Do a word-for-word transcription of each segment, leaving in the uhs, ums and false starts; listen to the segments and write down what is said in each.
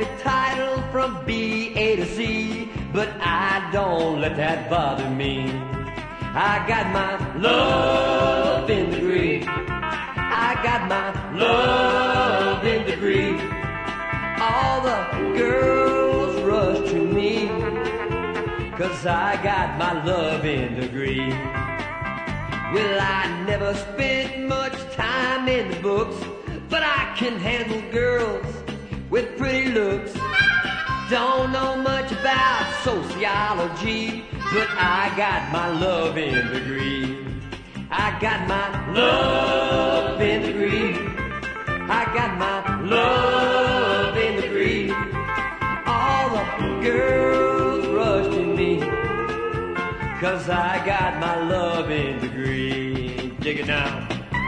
title from B A to C, but I don't let that bother me. I got my loving degree. I got my loving degree. All the girls rush to me, 'cause I got my loving degree. Well, I never spent much time in the books, but I can handle girls with pretty looks. Don't know much about sociology, but I got my loving degree. I got my loving degree. I got my loving degree. All the girls rush to me, 'cause I got my loving degree. Dig it now.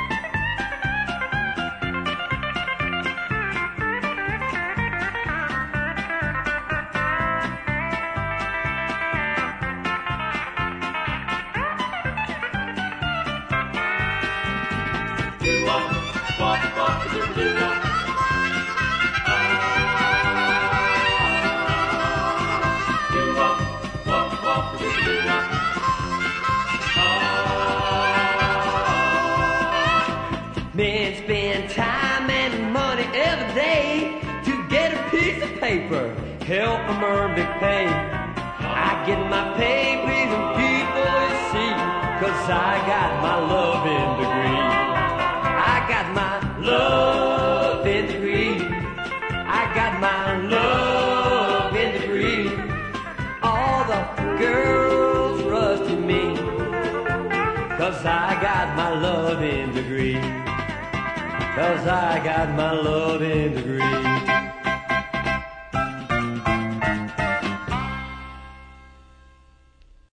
Men spend time and money every day to get a piece of paper, help them earn big pay. I get my pay pleasing people, you see, 'cause I got my loving degree. I got my loving degree. I got my loving degree. All the girls rush to me, 'cause I got my loving degree. 'Cause I got my loving degree.